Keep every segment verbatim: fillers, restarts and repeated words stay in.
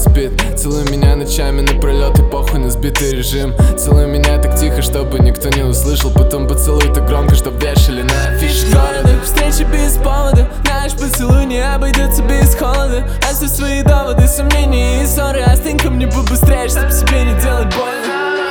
спит. Целуй меня ночами напролет и похуй на сбитый режим. Целуй меня так тихо, чтобы никто не услышал. Потом поцелуй так громко, чтоб вешали на афише города. Встречи без повода, наш поцелуй не обойдется без холода. Оставь свои доводы, сомнения и ссоры. Остынь ко мне побыстрее, чтоб себе не делать больно.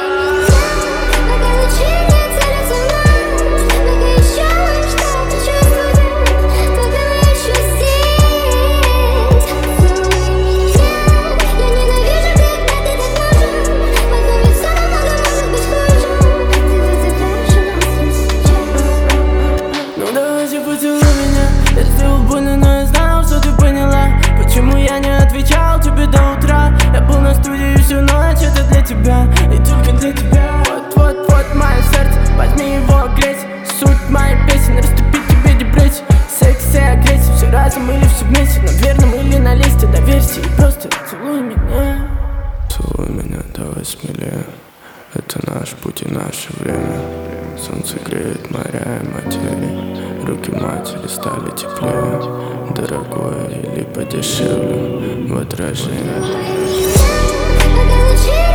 Поцелуй меня, я сделал больно, но я знал, что ты поняла. Почему я не отвечал тебе до утра? Я был на студии всю ночь, это для тебя и только для тебя. Вот-вот-вот мое сердце, возьми его греть. Суть моей песен, растопить тебе депрессию. Секс и агрессия, все разом или все вместе. На дверном или на листе, доверься и просто целуй меня. Целуй меня, давай смелее. Это наш путь и наше время. Солнце греет моря и материи. Руки матери стали теплее. Дорогое или подешевле в отражении.